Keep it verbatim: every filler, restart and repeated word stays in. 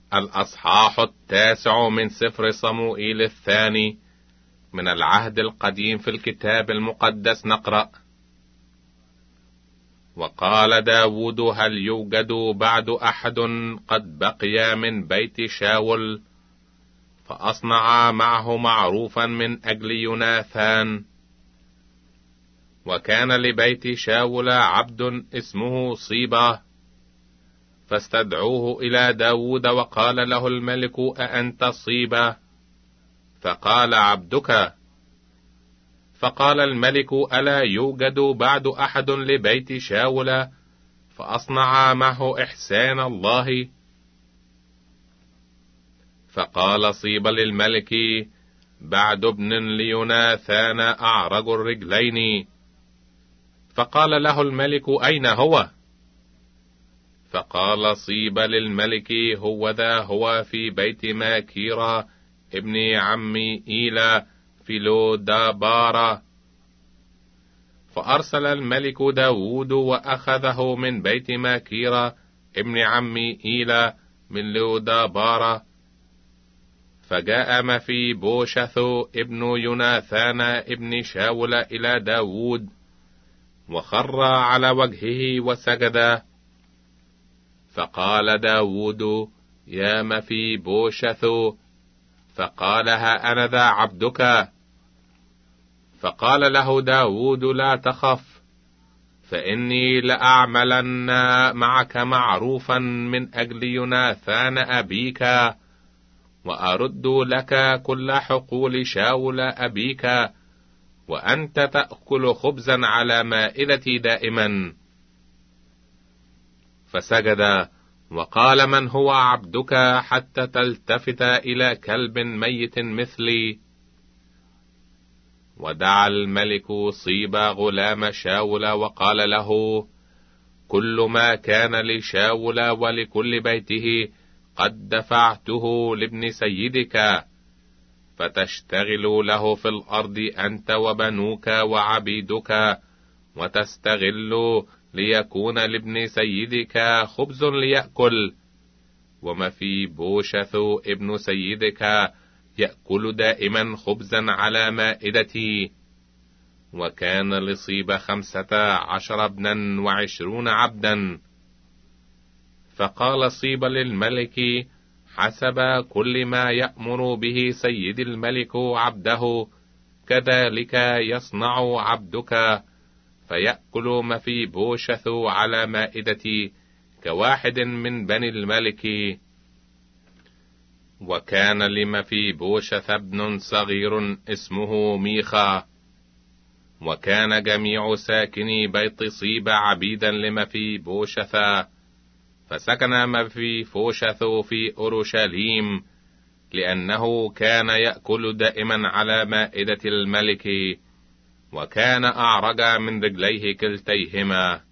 الأصحاح التاسع من سفر صموئيل الثاني من العهد القديم في الكتاب المقدس. نقرأ: وقال داود: هل يوجد بعد أحد قد بقي من بيت شاول فأصنع معه معروفا من أجل يوناثان؟ وكان لبيت شاول عبد اسمه صيبة، فاستدعوه إلى داود، وقال له الملك: أأنت صيبة؟ فقال: عبدك. فقال الملك: ألا يوجد بعد أحد لبيت شاول فأصنع معه إحسان الله؟ فقال صيبة للملك: بعد ابن ليوناثان أعرج الرجلين. فقال له الملك: أين هو؟ فقال صيبة للملك: هو ذا هو في بيت ماكيرا ابن عمي إيلا في لودابارا. فأرسل الملك داود وأخذه من بيت ماكيرا ابن عمي إيلا من لودابارا. فجاء مفي بوشث ابن يوناثان ابن شاول إلى داود، وخر على وجهه وسجد. فقال داود: يا مفي بوشث. فقال: ها أنا ذا عبدك. فقال له داود: لا تخف، فإني لأعملن معك معروفا من أجل يوناثان أبيك، وأرد لك كل حقول شاول أبيك، وأنت تأكل خبزا على مائدتي دائما. فسجد وقال: من هو عبدك حتى تلتفت إلى كلب ميت مثلي؟ ودعا الملك صيبة غلام شاول وقال له: كل ما كان لشاول ولكل بيته قد دفعته لابن سيدك، فتشتغل له في الأرض أنت وبنوك وعبيدك، وتستغل ليكون لابن سيدك خبز ليأكل، وما في بوشث ابن سيدك يأكل دائما خبزا على مائدتي. وكان لصيب خمسة عشر ابنا وعشرون عبدا. فقال صيب للملك: حسب كل ما يأمر به سيد الملك عبده كذلك يصنع عبدك، فيأكل مفي بوشث على مائدتي كواحد من بني الملك. وكان لمفي بوشث ابن صغير اسمه ميخا. وكان جميع ساكني بيت صيب عبيدا لمفي بوشث، فسكن مفي بوشث في أورشليم، لأنه كان يأكل دائما على مائدة الملك، وكان أعرج من رجليه كلتيهما.